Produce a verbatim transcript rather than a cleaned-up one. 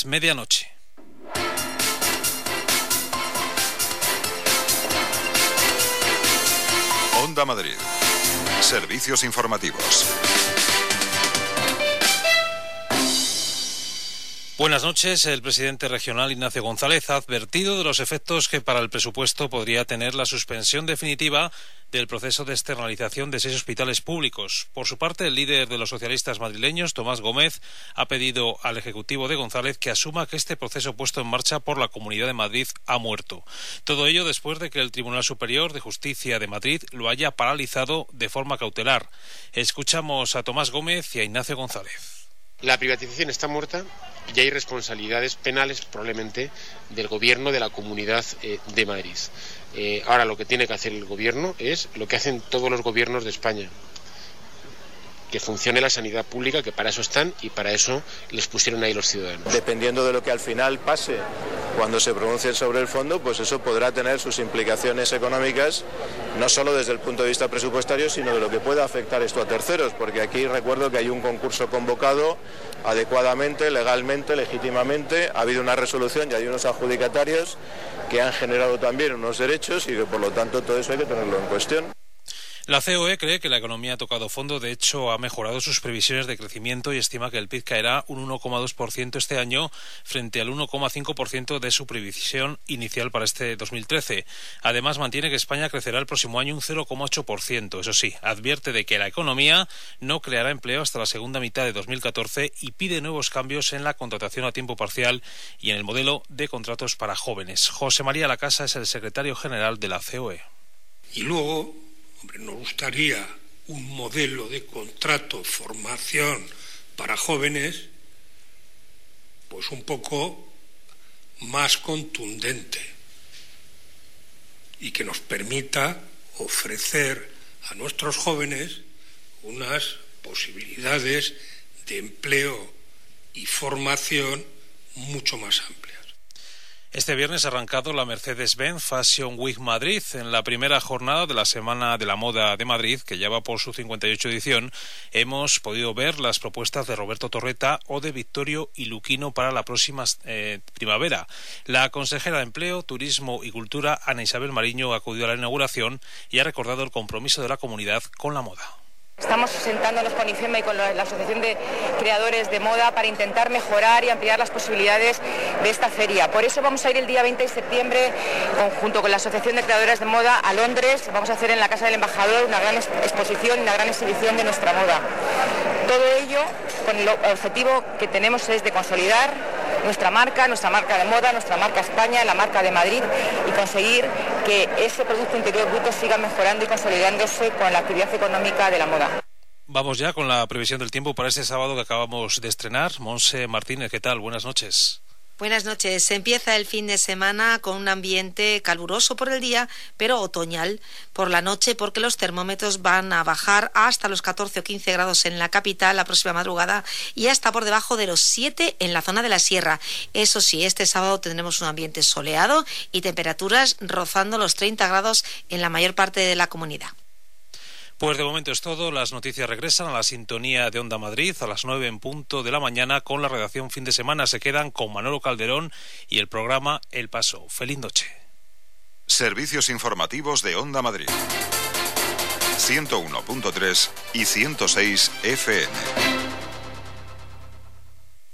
medianoche. Onda Madrid. Servicios informativos. Buenas noches. El presidente regional Ignacio González ha advertido de los efectos que para el presupuesto podría tener la suspensión definitiva del proceso de externalización de seis hospitales públicos. Por su parte, el líder de los socialistas madrileños, Tomás Gómez, ha pedido al Ejecutivo de González que asuma que este proceso puesto en marcha por la Comunidad de Madrid ha muerto. Todo ello después de que el Tribunal Superior de Justicia de Madrid lo haya paralizado de forma cautelar. Escuchamos a Tomás Gómez y a Ignacio González. La privatización está muerta y hay responsabilidades penales probablemente del gobierno de la Comunidad eh, de Madrid. Eh, ahora lo que tiene que hacer el gobierno es lo que hacen todos los gobiernos de España, que funcione la sanidad pública, que para eso están y para eso les pusieron ahí los ciudadanos. Dependiendo de lo que al final pase cuando se pronuncie sobre el fondo, pues eso podrá tener sus implicaciones económicas, no solo desde el punto de vista presupuestario, sino de lo que pueda afectar esto a terceros, porque aquí recuerdo que hay un concurso convocado adecuadamente, legalmente, legítimamente, ha habido una resolución y hay unos adjudicatarios que han generado también unos derechos y que por lo tanto todo eso hay que tenerlo en cuestión. La C O E cree que la economía ha tocado fondo, de hecho ha mejorado sus previsiones de crecimiento y estima que el P I B caerá un uno coma dos por ciento este año frente al uno coma cinco por ciento de su previsión inicial para este dos mil trece. Además, mantiene que España crecerá el próximo año un cero coma ocho por ciento. Eso sí, advierte de que la economía no creará empleo hasta la segunda mitad de dos mil catorce y pide nuevos cambios en la contratación a tiempo parcial y en el modelo de contratos para jóvenes. José María Lacasa es el secretario general de la C O E. Y luego, hombre, nos gustaría un modelo de contrato, formación para jóvenes, pues un poco más contundente y que nos permita ofrecer a nuestros jóvenes unas posibilidades de empleo y formación mucho más amplias. Este viernes ha arrancado la Mercedes-Benz Fashion Week Madrid. En la primera jornada de la Semana de la Moda de Madrid, que ya va por su cincuenta y ocho edición, hemos podido ver las propuestas de Roberto Torreta o de Victorio y Luquino para la próxima eh, primavera. La consejera de Empleo, Turismo y Cultura, Ana Isabel Mariño, ha acudido a la inauguración y ha recordado el compromiso de la comunidad con la moda. Estamos sentándonos con IFEMA y con la Asociación de Creadores de Moda para intentar mejorar y ampliar las posibilidades de esta feria. Por eso vamos a ir el día veinte de septiembre, junto con la Asociación de Creadores de Moda, a Londres. Vamos a hacer en la Casa del Embajador una gran exposición y una gran exhibición de nuestra moda. Todo ello con el objetivo que tenemos es de consolidar nuestra marca, nuestra marca de moda, nuestra marca España, la marca de Madrid, y conseguir que ese Producto Interior Bruto siga mejorando y consolidándose con la actividad económica de la moda. Vamos ya con la previsión del tiempo para este sábado que acabamos de estrenar. Monse Martínez, ¿qué tal? Buenas noches. Buenas noches. Se empieza el fin de semana con un ambiente caluroso por el día, pero otoñal por la noche, porque los termómetros van a bajar hasta los catorce o quince grados en la capital la próxima madrugada y hasta por debajo de los siete en la zona de la sierra. Eso sí, este sábado tendremos un ambiente soleado y temperaturas rozando los treinta grados en la mayor parte de la comunidad. Pues de momento es todo. Las noticias regresan a la sintonía de Onda Madrid a las nueve en punto de la mañana con la redacción fin de semana. Se quedan con Manolo Calderón y el programa El Paso. Feliz noche. Servicios informativos de Onda Madrid. ciento uno punto tres y ciento seis F M.